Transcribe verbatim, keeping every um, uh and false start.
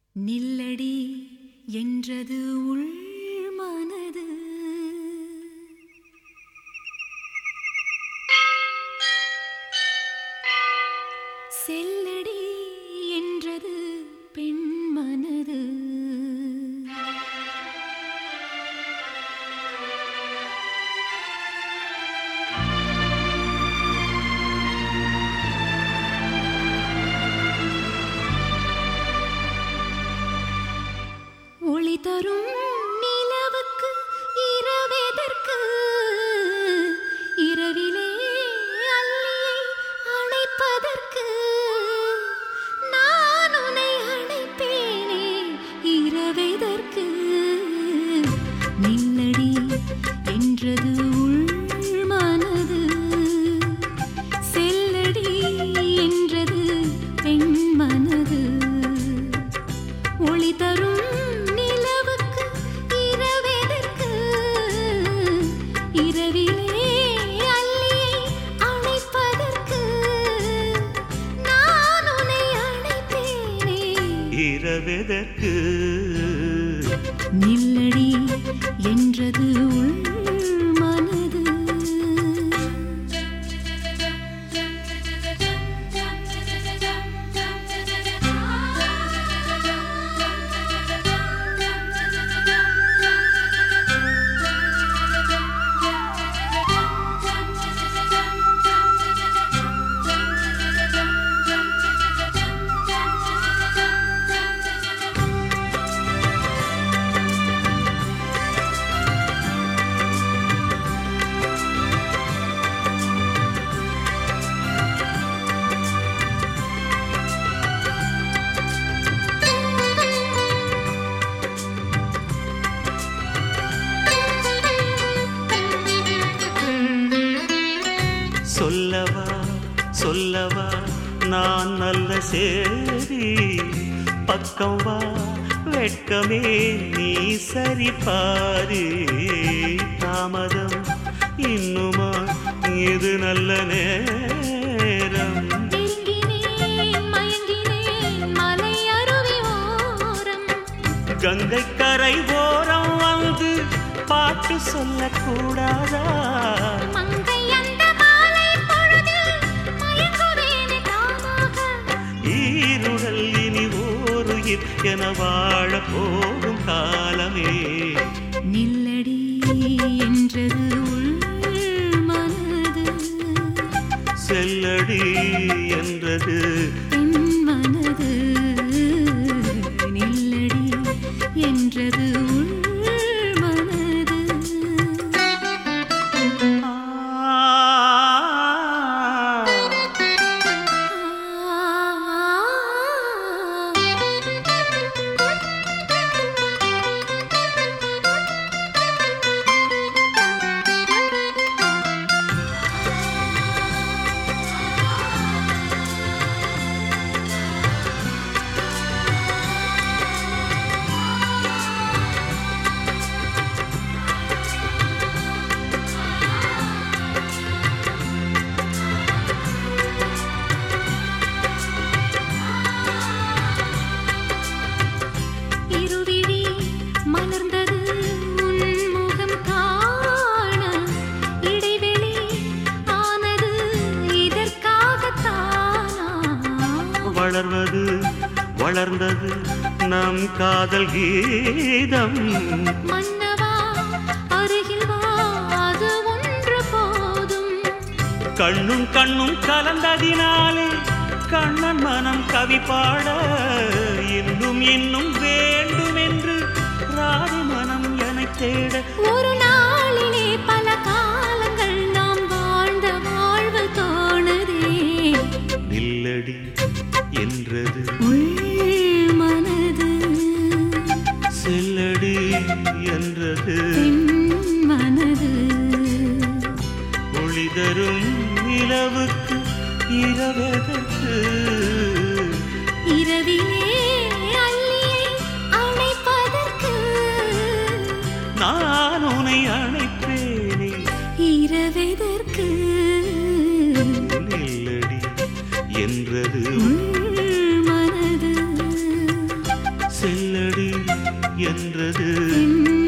நில்லடி என்றது உள் மனது. செல்லடி என்றது பெண் மனது. ஒளி தரும் நிலவுக்கு இரவெதற்கு, இரவிலே அல்லியை அணைப்பதற்கு. நான் உன்னை அணைப்பேனே இரவெதற்கு. நில்லடி என்றது உள் மனது. செல்லடி என்றது பெண் மனது. ஒளி தரும் இரவெதற்கு. நில்லடி என்றது உள் மனது. சொல்லவா சொல்லவா நான் நல்ல சேரி, பக்கம் வா வெட்கமே நீ சரி பாரு. தாமதம் இன்னுமா இது நல்ல நேரம். கங்கை கரை ஓரம் வந்து பாட்டு சொல்லக்கூடாதா? ஈருடல் இனி ஓருயிர் என வாழ போகும் காலமே. நில்லடி என்றது உள் மனது. செல்லடி என்றது பெண் மனது. நில்லடி என்றது உள் மனது. வளர்வது வளர்ந்தது நம் காதல் கீதம். மன்னவா அருகில் வா, அது ஒன்று போதும். கண்ணும் கண்ணும் கலந்ததினாலே கண்ணன் மனம் கவி பாட, இன்னும் இன்னும் வேண்டும் என்று ராதி மனம் என தேட. ஒரு நாளிலே பல காலங்கள் நாம் வாழ்ந்த வாழ்வு தோணுதே. நில்லடி என்றது உள் மனது. செல்லடி என்றது பெண் மனது. ஒளி தரும் நிலவுக்கு இரவெதற்கு. இரவிலே அல்லியை அணைப்பதற்கு. நான் உன்னை அணைப்பேனே இரவெதற்கு. நில்லடி என்றது உள் மனது. என்றது. என்